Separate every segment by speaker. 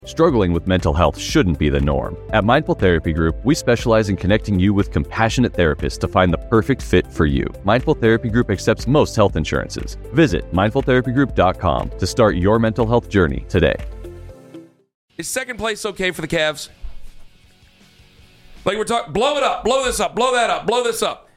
Speaker 1: Struggling with mental health shouldn't be the norm. At Mindful Therapy Group, we specialize in connecting you with compassionate therapists to find the perfect fit for you. Mindful Therapy Group accepts most health insurances. Visit mindfultherapygroup.com to start your mental health journey today.
Speaker 2: Is second place okay for the Cavs? Like we're talking, blow it up, blow this up, blow that up, blow this up.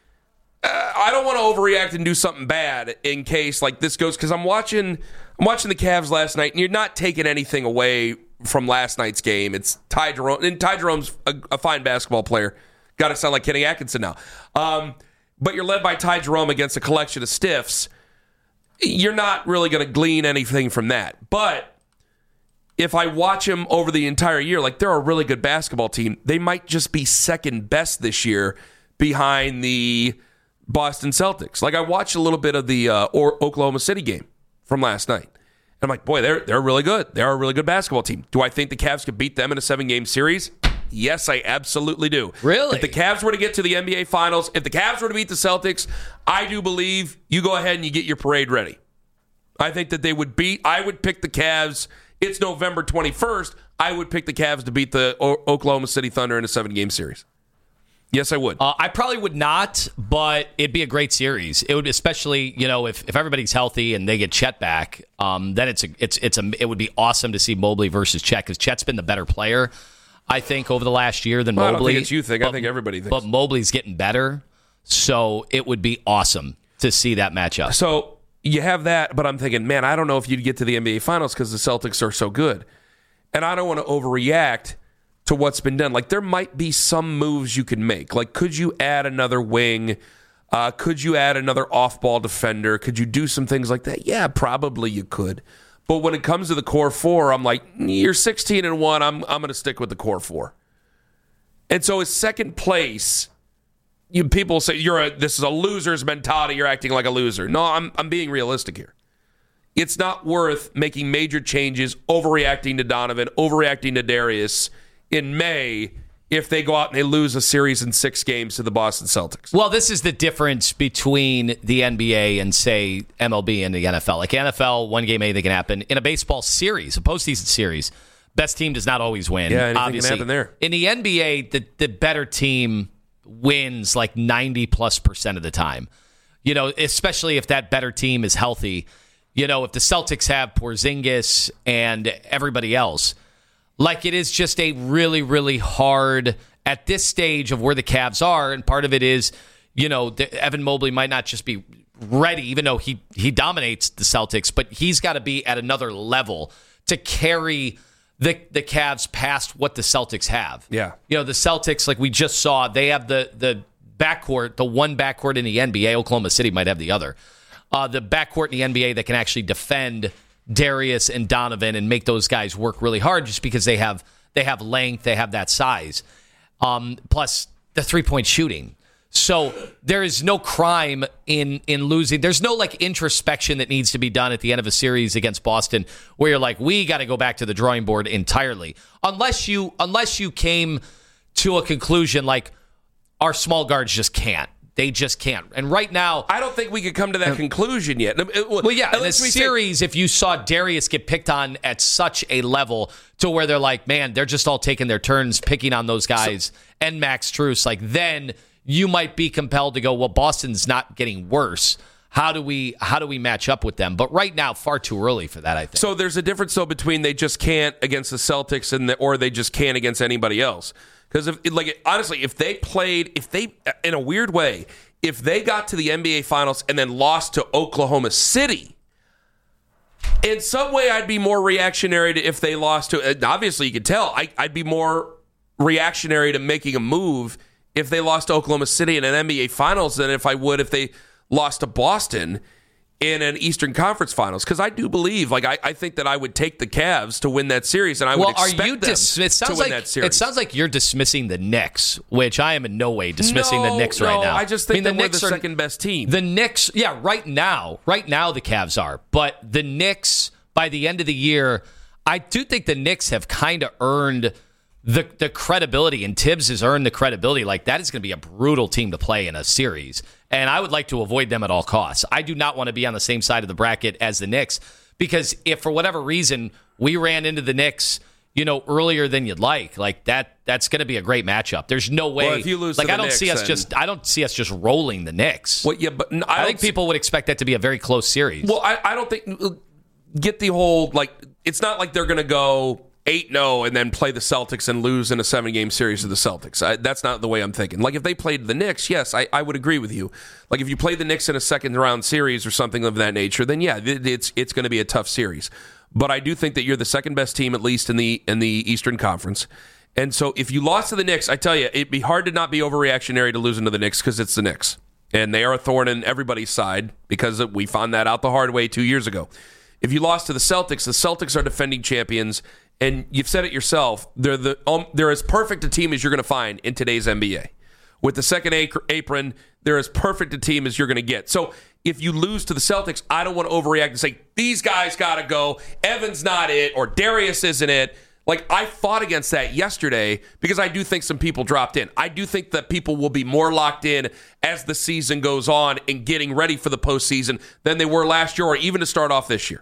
Speaker 2: I don't want to overreact and do something bad in case like this goes, because I'm watching the Cavs last night, and you're not taking anything away from last night's game. It's Ty Jerome, and Ty Jerome's a fine basketball player. Got to sound like Kenny Atkinson now. But you're led by Ty Jerome against a collection of stiffs. You're not really going to glean anything from that. But if I watch them over the entire year, like they're a really good basketball team. They might just be second best this year behind the Boston Celtics. Like I watched a little bit of the Oklahoma City game from last night. I'm like, boy, they're really good. They're a really good basketball team. Do I think the Cavs could beat them in a 7-game series? Yes, I absolutely do.
Speaker 3: Really?
Speaker 2: If the Cavs were to get to the NBA Finals, if the Cavs were to beat the Celtics, I do believe you go ahead and you get your parade ready. I think that they would I would pick the Cavs. It's November 21st. I would pick the Cavs to beat the Oklahoma City Thunder in a 7-game series. Yes, I would.
Speaker 3: I probably would not, but it'd be a great series. It would, especially if everybody's healthy and they get Chet back. Then it would be awesome to see Mobley versus Chet, because Chet's been the better player, I think, over the last year than Mobley.
Speaker 2: I don't think it's you think. I think everybody thinks.
Speaker 3: But Mobley's getting better, so it would be awesome to see that matchup.
Speaker 2: So you have that, but I'm thinking, man, I don't know if you'd get to the NBA Finals because the Celtics are so good, and I don't want to overreact to what's been done. Like, there might be some moves you can make. Like, could you add another wing? Could you add another off-ball defender? Could you do some things like that? Yeah, probably you could. But when it comes to the core four, I'm like, you're 16-1. I'm going to stick with the core four. And so is second place, people say this is a loser's mentality. You're acting like a loser. No, I'm being realistic here. It's not worth making major changes, overreacting to Donovan, overreacting to Darius in May if they go out and they lose a series in 6 games to the Boston Celtics.
Speaker 3: Well, this is the difference between the NBA and, say, MLB and the NFL. Like NFL, 1 game, anything can happen. In a baseball series, a postseason series, best team does not always win.
Speaker 2: Yeah, anything
Speaker 3: obviously
Speaker 2: can happen there.
Speaker 3: In the NBA, the better team wins like 90+% of the time. Especially if that better team is healthy. If the Celtics have Porzingis and everybody else, like it is just a really, really hard at this stage of where the Cavs are. And part of it is, Evan Mobley might not just be ready, even though he dominates the Celtics, but he's got to be at another level to carry the Cavs past what the Celtics have.
Speaker 2: Yeah.
Speaker 3: The Celtics, like we just saw, they have the backcourt, the one backcourt in the NBA. Oklahoma City might have the other. The backcourt in the NBA that can actually defend Darius and Donovan and make those guys work really hard, just because they have length, they have that size. Plus the 3-point shooting. So there is no crime in losing. There's no like introspection that needs to be done at the end of a series against Boston where you're like, we got to go back to the drawing board entirely. Unless you came to a conclusion like our small guards just can't. They just can't. And right now,
Speaker 2: I don't think we could come to that conclusion yet.
Speaker 3: Well, yeah, in a series, if you saw Darius get picked on at such a level to where they're like, man, they're just all taking their turns picking on those guys and Max Strus, like then you might be compelled to go, well, Boston's not getting worse. How do we match up with them? But right now, far too early for that, I think.
Speaker 2: So there's a difference though between they just can't against the Celtics or they just can't against anybody else. Because honestly, if they in a weird way, if they got to the NBA Finals and then lost to Oklahoma City, in some way I'd be more reactionary to if they lost to. Obviously, you could tell I'd be more reactionary to making a move if they lost to Oklahoma City in an NBA Finals than if I would if they lost to Boston in an Eastern Conference Finals. Because I do believe, I think that I would take the Cavs to win that series, and I would expect them to win that series.
Speaker 3: It sounds like you're dismissing the Knicks, which I am in no way dismissing the Knicks right now.
Speaker 2: I just think that we're the second best team.
Speaker 3: The Knicks, yeah, right now the Cavs are. But the Knicks, by the end of the year, I do think the Knicks have kind of earned the credibility, and Tibbs has earned the credibility. Like, that is going to be a brutal team to play in a series. And I would like to avoid them at all costs. I do not want to be on the same side of the bracket as the Knicks, because if for whatever reason we ran into the Knicks earlier than you'd like that's going to be a great matchup. There's no way.
Speaker 2: Well, if you lose to the
Speaker 3: I don't
Speaker 2: Knicks,
Speaker 3: I don't see us just rolling the Knicks.
Speaker 2: Well, yeah, but
Speaker 3: I think people would expect that to be a very close series.
Speaker 2: Well, I don't think get the whole it's not like they're going to go 8-0 and then play the Celtics and lose in a 7-game series to the Celtics. That's not the way I'm thinking. If they played the Knicks, yes, I would agree with you. If you play the Knicks in a second-round series or something of that nature, then yeah, it's going to be a tough series. But I do think that you're the second-best team, at least in the Eastern Conference. And so if you lost to the Knicks, I tell you, it'd be hard to not be overreactionary to losing to the Knicks because it's the Knicks. And they are a thorn in everybody's side because we found that out the hard way 2 years ago. If you lost to the Celtics are defending champions, and you've said it yourself, they're as perfect a team as you're going to find in today's NBA. With the second apron, they're as perfect a team as you're going to get. So if you lose to the Celtics, I don't want to overreact and say, these guys got to go, Evan's not it, or Darius isn't it. I fought against that yesterday because I do think some people dropped in. I do think that people will be more locked in as the season goes on and getting ready for the postseason than they were last year or even to start off this year.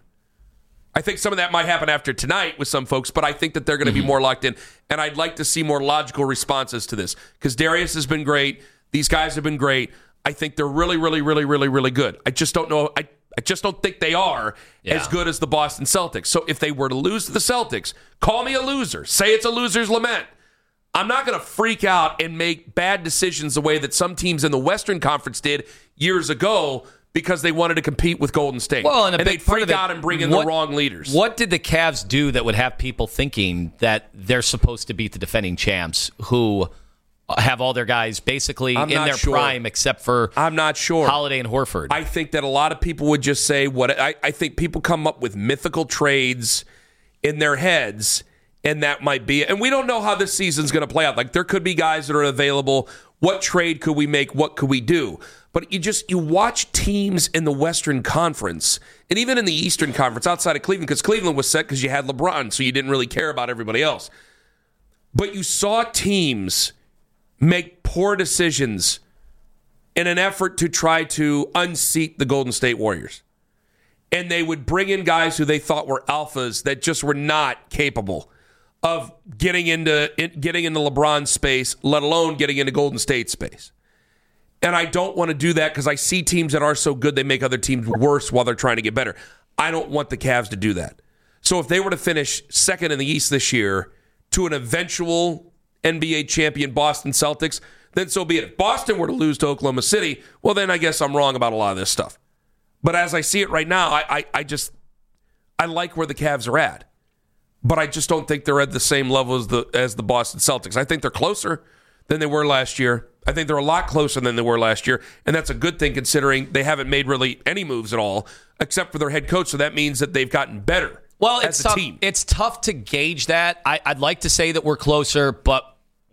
Speaker 2: I think some of that might happen after tonight with some folks, but I think that they're going to be more locked in, and I'd like to see more logical responses to this because Darius has been great. These guys have been great. I think they're really, really, really, really, really good. I just don't know. I just don't think they are as good as the Boston Celtics. So if they were to lose to the Celtics, call me a loser. Say it's a loser's lament. I'm not going to freak out and make bad decisions the way that some teams in the Western Conference did years ago because they wanted to compete with Golden State.
Speaker 3: Well, and
Speaker 2: they'd freak out and bring in the wrong leaders.
Speaker 3: What did the Cavs do that would have people thinking that they're supposed to beat the defending champs who have all their guys basically in their prime except for
Speaker 2: I'm not sure.
Speaker 3: Holiday and Horford?
Speaker 2: I think that a lot of people would just say I think people come up with mythical trades in their heads, and that might be it. And we don't know how this season's going to play out. There could be guys that are available. What trade could we make? What could we do? But you watch teams in the Western Conference and even in the Eastern Conference outside of Cleveland, because Cleveland was set because you had LeBron, so you didn't really care about everybody else. But you saw teams make poor decisions in an effort to try to unseat the Golden State Warriors. And they would bring in guys who they thought were alphas that just were not capable of getting into LeBron's space, let alone getting into Golden State space. And I don't want to do that because I see teams that are so good they make other teams worse while they're trying to get better. I don't want the Cavs to do that. So if they were to finish second in the East this year to an eventual NBA champion Boston Celtics, then so be it. If Boston were to lose to Oklahoma City, well, then I guess I'm wrong about a lot of this stuff. But as I see it right now, I like where the Cavs are at. But I just don't think they're at the same level as the Boston Celtics. I think they're closer than they were last year. I think they're a lot closer than they were last year, and that's a good thing considering they haven't made really any moves at all, except for their head coach, so that means that they've gotten better as a team.
Speaker 3: It's tough to gauge that. I'd like to say that we're closer, but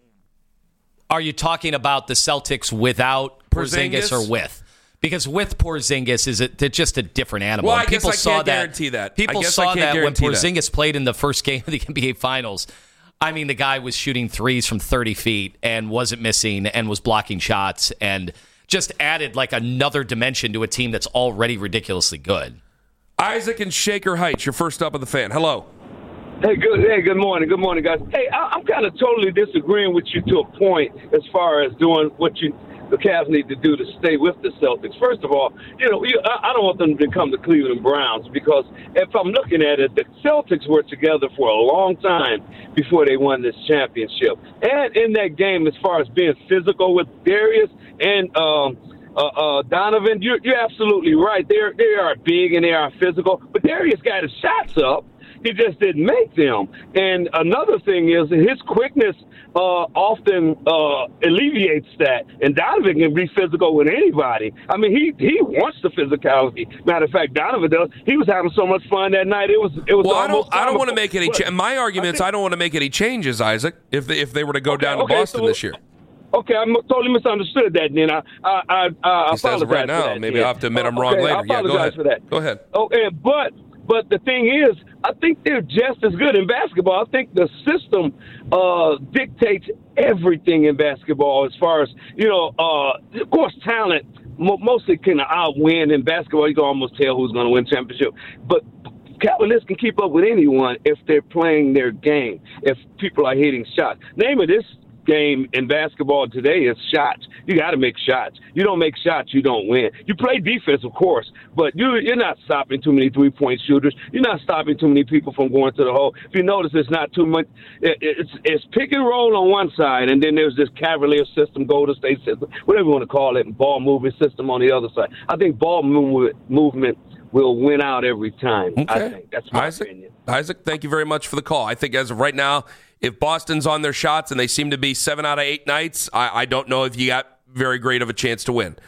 Speaker 3: are you talking about the Celtics without Porzingis or with? Because with Porzingis, it's just a different animal.
Speaker 2: Well, I guess I can't guarantee that.
Speaker 3: People saw that when Porzingis played in the first game of the NBA Finals. I mean, the guy was shooting threes from 30 feet and wasn't missing and was blocking shots and just added another dimension to a team that's already ridiculously good.
Speaker 2: Isaac in Shaker Heights, you're first up of the Fan. Hello.
Speaker 4: Hey, good morning. Good morning, guys. Hey, I'm kind of totally disagreeing with you to a point as far as doing what the Cavs need to do to stay with the Celtics. First of all, I don't want them to become the Cleveland Browns because if I'm looking at it, the Celtics were together for a long time before they won this championship. And in that game, as far as being physical with Darius and Donovan, you're absolutely right. They are big and they are physical, but Darius got his shots up. He just didn't make them. And another thing is his quickness often alleviates that. And Donovan can be physical with anybody. I mean, he wants the physicality. Matter of fact, Donovan does. He was having so much fun that night. It was.
Speaker 2: Well, I don't want to make any. My argument is I don't want to make any changes, Isaac. If they were to go down to Boston this year.
Speaker 4: Okay, I totally misunderstood that. Then I apologize
Speaker 2: right now.
Speaker 4: For that,
Speaker 2: maybe I'll have to admit I'm wrong later.
Speaker 4: I apologize for that.
Speaker 2: Go ahead.
Speaker 4: Okay, But the thing is, I think they're just as good in basketball. I think the system dictates everything in basketball as far as, of course, talent mostly can outwin in basketball. You can almost tell who's going to win championship. But Cavaliers can keep up with anyone if they're playing their game, if people are hitting shots. Name of this game in basketball today is shots. You got to make shots. You don't make shots, you don't win. You play defense, of course, but you're not stopping too many three-point shooters. You're not stopping too many people from going to the hole. If you notice, it's not too much. It's pick and roll on one side, and then there's this Cavalier system, Golden State system, whatever you want to call it, ball movement system on the other side. I think ball movement will win out every time.
Speaker 2: Okay.
Speaker 4: I think that's my opinion.
Speaker 2: Isaac, thank you very much for the call. I think as of right now, if Boston's on their shots and they seem to be 7 out of 8 nights, I don't know if you got very great of a chance to win.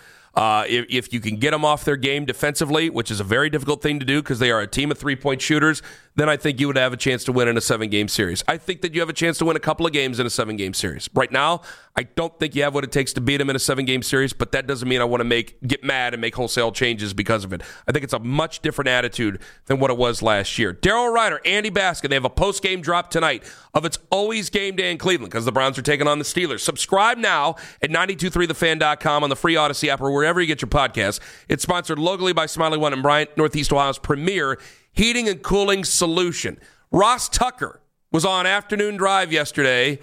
Speaker 2: If you can get them off their game defensively, which is a very difficult thing to do because they are a team of three-point shooters, then I think you would have a chance to win in a 7-game series. I think that you have a chance to win a couple of games in a 7-game series. Right now, I don't think you have what it takes to beat them in a 7-game series, but that doesn't mean I want to get mad and make wholesale changes because of it. I think it's a much different attitude than what it was last year. Daryl Ryder, Andy Baskin, they have a post-game drop tonight of It's Always Game Day in Cleveland because the Browns are taking on the Steelers. Subscribe now at 923thefan.com on the free Odyssey app or wherever you get your podcasts. It's sponsored locally by Smiley One and Bryant, Northeast Ohio's premier heating and cooling solution. Ross Tucker was on Afternoon Drive yesterday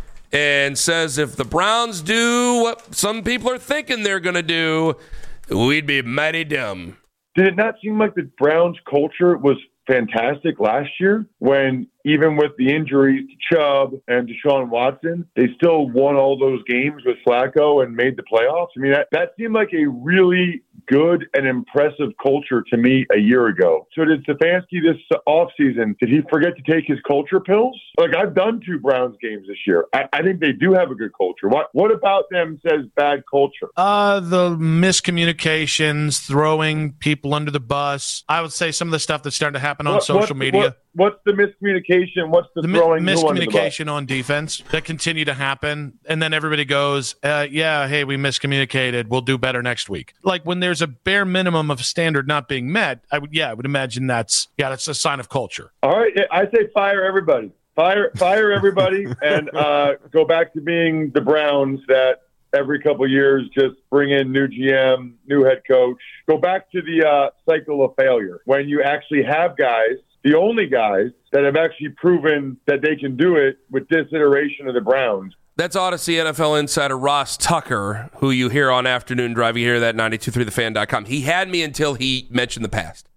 Speaker 2: and says if the Browns do what some people are thinking they're going to do, we'd be mighty dumb.
Speaker 5: Did it not seem like the Browns culture was fantastic last year when even with the injuries to Chubb and Deshaun Watson, they still won all those games with Flacco and made the playoffs? I mean, that seemed like a really good and impressive culture to me a year ago. So did Stefanski this offseason, did he forget to take his culture pills? Like, I've done 2 Browns games this year. I think they do have a good culture. What about them says bad culture?
Speaker 6: The miscommunications, throwing people under the bus. I would say some of the stuff that's starting to happen on social media.
Speaker 5: What's the miscommunication? What's the throwing?
Speaker 6: Miscommunication on defense that continue to happen. And then everybody goes, hey, we miscommunicated. We'll do better next week. Like when there's a bare minimum of standard not being met, I would imagine that's a sign of culture.
Speaker 5: All right. I say fire everybody. Fire everybody and go back to being the Browns that every couple of years just bring in new GM, new head coach. Go back to the cycle of failure when you actually have guys, the only guys that have actually proven that they can do it with this iteration of the Browns.
Speaker 2: That's Odyssey NFL insider Ross Tucker, who you hear on Afternoon Drive. You hear that at 923thefan.com. He had me until he mentioned the past.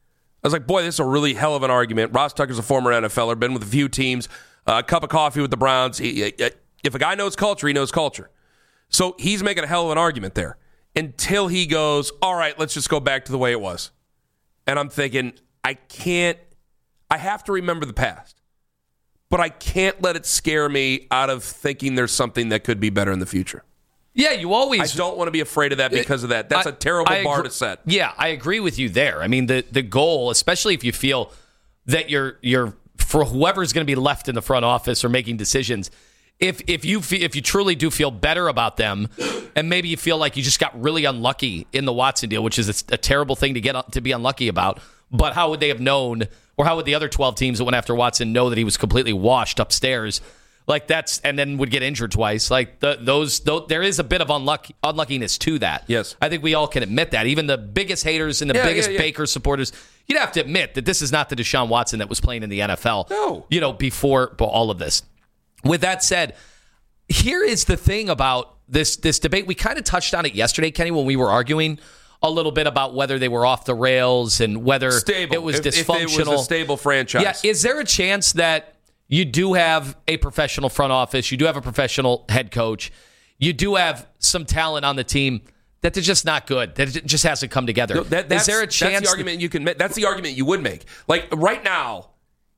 Speaker 2: I was like, boy, this is a really hell of an argument. Ross Tucker's a former NFLer, been with a few teams, a cup of coffee with the Browns. If a guy knows culture, he knows culture. So he's making a hell of an argument there until he goes, all right, let's just go back to the way it was. And I'm thinking, I have to remember the past, but I can't let it scare me out of thinking there's something that could be better in the future.
Speaker 3: Yeah, you always...
Speaker 2: I don't want to be afraid of that because of that. That's a terrible bar to set.
Speaker 3: Yeah, I agree with you there. I mean, the goal, especially if you feel that you're for whoever's going to be left in the front office or making decisions, if you truly do feel better about them, and maybe you feel like you just got really unlucky in the Watson deal, which is a terrible thing to be unlucky about, but how would they have known, or how would the other 12 teams that went after Watson know that he was completely washed upstairs? Like and then would get injured twice. Like there is a bit of unluckiness to that.
Speaker 2: Yes,
Speaker 3: I think we all can admit that. Even the biggest haters and the biggest Baker supporters, you'd have to admit that this is not the Deshaun Watson that was playing in the NFL.
Speaker 2: No,
Speaker 3: before all of this. With that said, here is the thing about this debate. We kind of touched on it yesterday, Kenny, when we were arguing a little bit about whether they were off the rails and whether it was dysfunctional.
Speaker 2: If it was a stable franchise.
Speaker 3: Yeah, is there a chance that you do have a professional front office, you do have a professional head coach, you do have some talent on the team that they're just not good, that it just hasn't come together?
Speaker 2: No, is there a chance? That's the argument you can make. That's the argument you would make. Like right now,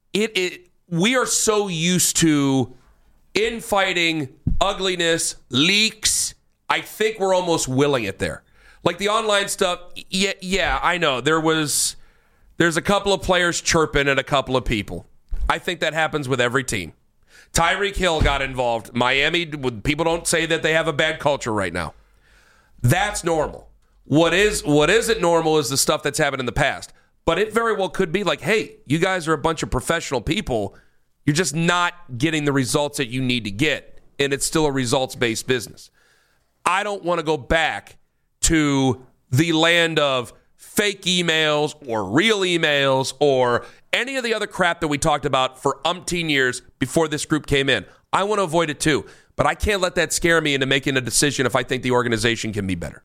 Speaker 2: we are so used to infighting, ugliness, leaks. I think we're almost willing it there. Like the online stuff, yeah, I know. There's a couple of players chirping at a couple of people. I think that happens with every team. Tyreek Hill got involved. Miami, people don't say that they have a bad culture right now. That's normal. What isn't normal is the stuff that's happened in the past. But it very well could be like, hey, you guys are a bunch of professional people. You're just not getting the results that you need to get. And it's still a results-based business. I don't want to go back to the land of fake emails or real emails or any of the other crap that we talked about for umpteen years before this group came in. I want to avoid it too, but I can't let that scare me into making a decision if I think the organization can be better.